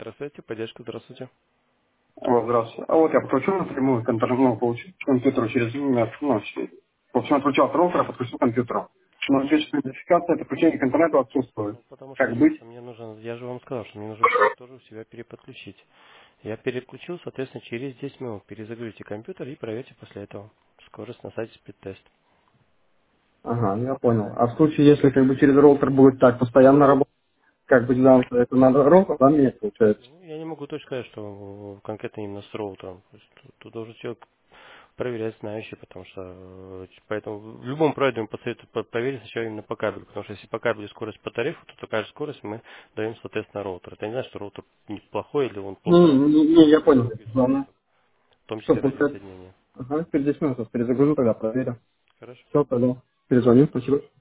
Здравствуйте, поддержка, здравствуйте. Вот, здравствуйте. А вот я подключил напрямую к интернету, ну, получил к компьютеру через в общем, отключал от роутера, подключил к компьютеру. Но здесь идентификация подключения к интернету отсутствует. Ну, потому что, Как быть? смотрите, мне нужно, я же вам сказал, что мне нужно будет тоже у себя переподключить. Я переключил, соответственно, через 10 минут. Перезагрузите компьютер и проверьте после этого скорость на сайте спидтест. Ага, я понял. А в случае, если как бы через роутер будет так постоянно работать, как бы да, это надо роутер, да, мне получается. Ну, я не могу точно сказать, что конкретно именно с роутером. То есть тут должен человек проверять знающий, потому что поэтому в любом провайдере посоветую проверить сначала именно по кабелю, потому что если по кабелю скорость по тарифу, то такая же скорость мы даем, соответственно, роутер. Это не значит, что роутер неплохой или он плохо работает. Я Просто понял. записывает Ладно. только, в том Все, числе получается. радиосоединение. Ага, через 10 минут сейчас перезагружу, тогда проверю. Хорошо. Все, тогда перезвоню, спасибо.